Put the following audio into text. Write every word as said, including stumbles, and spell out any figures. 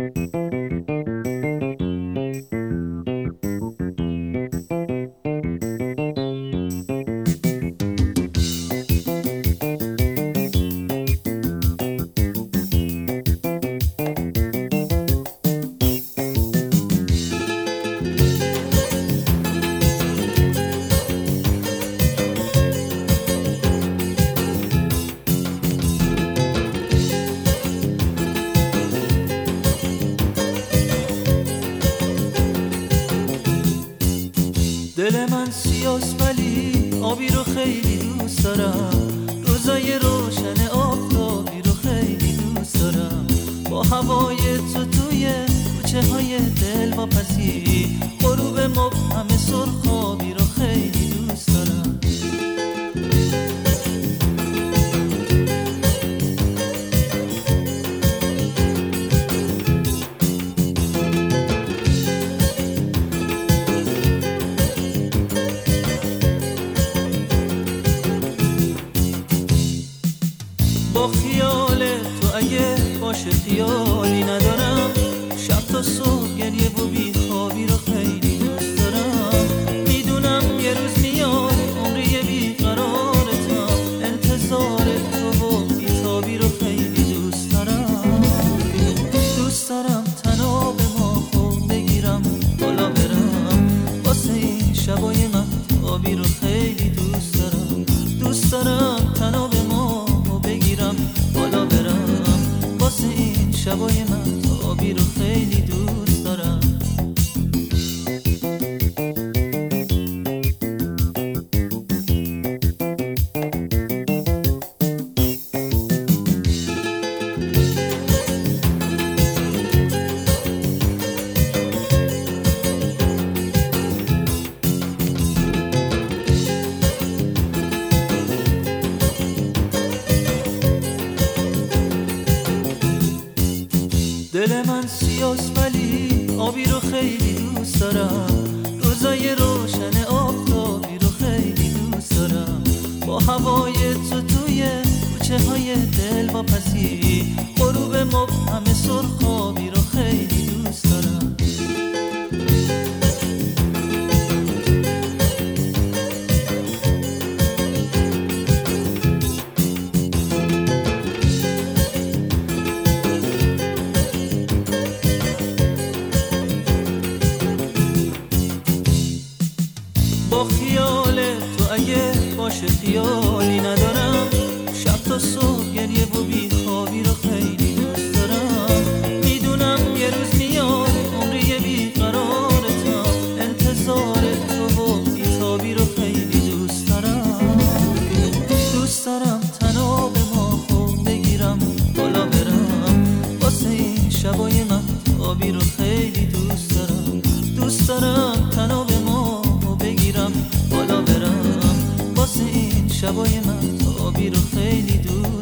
دل من سیاست ولی آبی رو خیلی دوست دارم، روزای روشن آفتابی رو خیلی دوست دارم، با هوای تو توی کوچه های دل واپسی، غروب مبهم سرخابی رو خیلی دوست دارم. با خیال تو اگه باشه خیالی ندارم، شب تا صبح گریه و بیخوابی رو خیلی دوست دارم. میدونم یه روز میاد عمری بیقرارتم، انتظار تو و بیتابی رو خیلی دوست دارم. دوست دارم تناب ماهو بگیرم بالا برم، واسه این شبای مهتابی رو خیلی دوست دارم. دوست دارم تناب ماهو بگیرم بالا برم، واسه این شبای مهتابی رو خیلی دوست دارم. دل من سیاست ولی آبی رو خیلی دوست دارم، روزای روشن آفتابی رو خیلی دوست دارم، با هوای تو توی کوچه های دل واپسی، غروب مبهم سرخابی رو خیلی دوست دارم. با خیال تو اگه باشه خیالی ندارم، شب تا صبح گریه و بیخوابی رو خیلی دوست دارم. میدونم یه روز میاد عمری بیقرارتم، انتظار تو و بیتابی رو خیلی دوست دارم. دوست دارم تناب ماهو بگیرم بالا برم، واسه این شبای مهتابی رو خیلی دوست دارم. دوست دارم تناب ماهو بگیرم بالا برم، واسه این شبای مهتابی رو خیلی دوست